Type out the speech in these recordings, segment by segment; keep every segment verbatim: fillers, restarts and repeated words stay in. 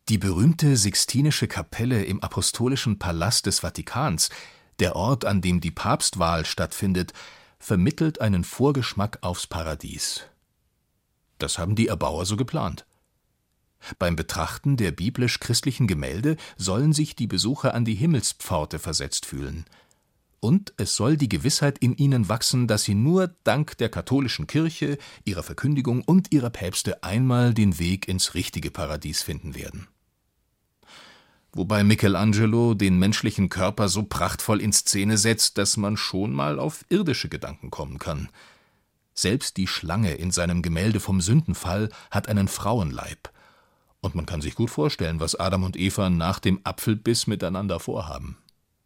Die berühmte Sixtinische Kapelle im Apostolischen Palast des Vatikans, der Ort, an dem die Papstwahl stattfindet, vermittelt einen Vorgeschmack aufs Paradies. Das haben die Erbauer so geplant. Beim Betrachten der biblisch-christlichen Gemälde sollen sich die Besucher an die Himmelspforte versetzt fühlen. Und es soll die Gewissheit in ihnen wachsen, dass sie nur dank der katholischen Kirche, ihrer Verkündigung und ihrer Päpste einmal den Weg ins richtige Paradies finden werden. Wobei Michelangelo den menschlichen Körper so prachtvoll in Szene setzt, dass man schon mal auf irdische Gedanken kommen kann. Selbst die Schlange in seinem Gemälde vom Sündenfall hat einen Frauenleib. Und man kann sich gut vorstellen, was Adam und Eva nach dem Apfelbiss miteinander vorhaben.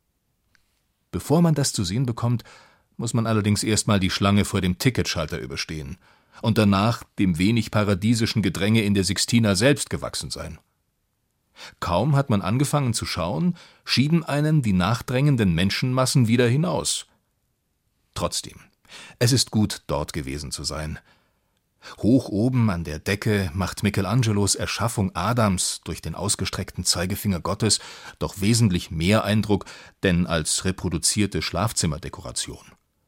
Bevor man das zu sehen bekommt, muss man allerdings erstmal die Schlange vor dem Ticketschalter überstehen und danach dem wenig paradiesischen Gedränge in der Sixtina selbst gewachsen sein. Kaum hat man angefangen zu schauen, schieben einen die nachdrängenden Menschenmassen wieder hinaus. Trotzdem, es ist gut, dort gewesen zu sein. Hoch oben an der Decke macht Michelangelos Erschaffung Adams durch den ausgestreckten Zeigefinger Gottes doch wesentlich mehr Eindruck, denn als reproduzierte Schlafzimmerdekoration.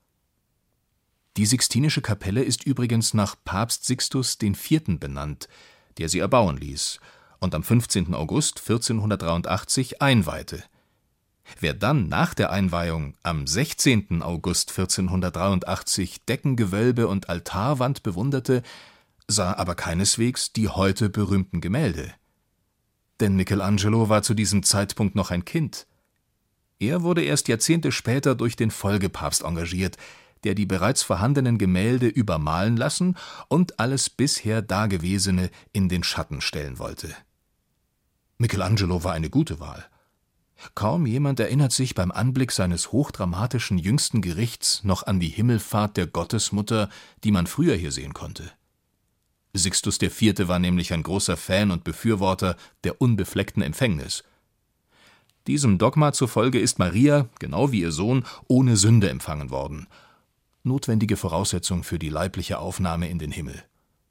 Die Sixtinische Kapelle ist übrigens nach Papst Sixtus der Vierte benannt, der sie erbauen ließ und am fünfzehnten August vierzehnhundertdreiundachtzig einweihte. Wer dann nach der Einweihung am sechzehnten August vierzehnhundertdreiundachtzig Deckengewölbe und Altarwand bewunderte, sah aber keineswegs die heute berühmten Gemälde. Denn Michelangelo war zu diesem Zeitpunkt noch ein Kind. Er wurde erst Jahrzehnte später durch den Folgepapst engagiert, der die bereits vorhandenen Gemälde übermalen lassen und alles bisher Dagewesene in den Schatten stellen wollte. Michelangelo war eine gute Wahl. Kaum jemand erinnert sich beim Anblick seines hochdramatischen jüngsten Gerichts noch an die Himmelfahrt der Gottesmutter, die man früher hier sehen konnte. Sixtus der Vierte war nämlich ein großer Fan und Befürworter der unbefleckten Empfängnis. Diesem Dogma zufolge ist Maria, genau wie ihr Sohn, ohne Sünde empfangen worden. Notwendige Voraussetzung für die leibliche Aufnahme in den Himmel.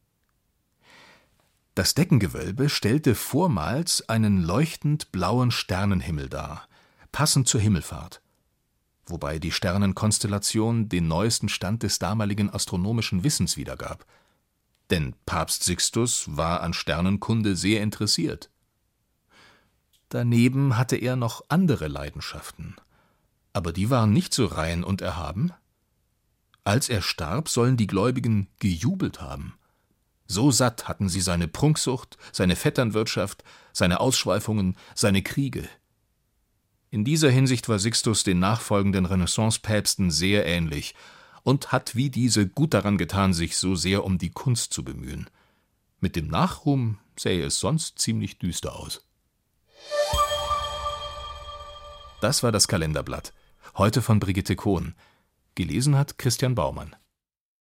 Das Deckengewölbe stellte vormals einen leuchtend blauen Sternenhimmel dar, passend zur Himmelfahrt, wobei die Sternenkonstellation den neuesten Stand des damaligen astronomischen Wissens wiedergab. Denn Papst Sixtus war an Sternenkunde sehr interessiert. Daneben hatte er noch andere Leidenschaften, aber die waren nicht so rein und erhaben. Als er starb, sollen die Gläubigen gejubelt haben. So satt hatten sie seine Prunksucht, seine Vetternwirtschaft, seine Ausschweifungen, seine Kriege. In dieser Hinsicht war Sixtus den nachfolgenden Renaissance-Päpsten sehr ähnlich und hat wie diese gut daran getan, sich so sehr um die Kunst zu bemühen. Mit dem Nachruhm sähe es sonst ziemlich düster aus. Das war das Kalenderblatt, heute von Brigitte Kohn. Gelesen hat Christian Baumann.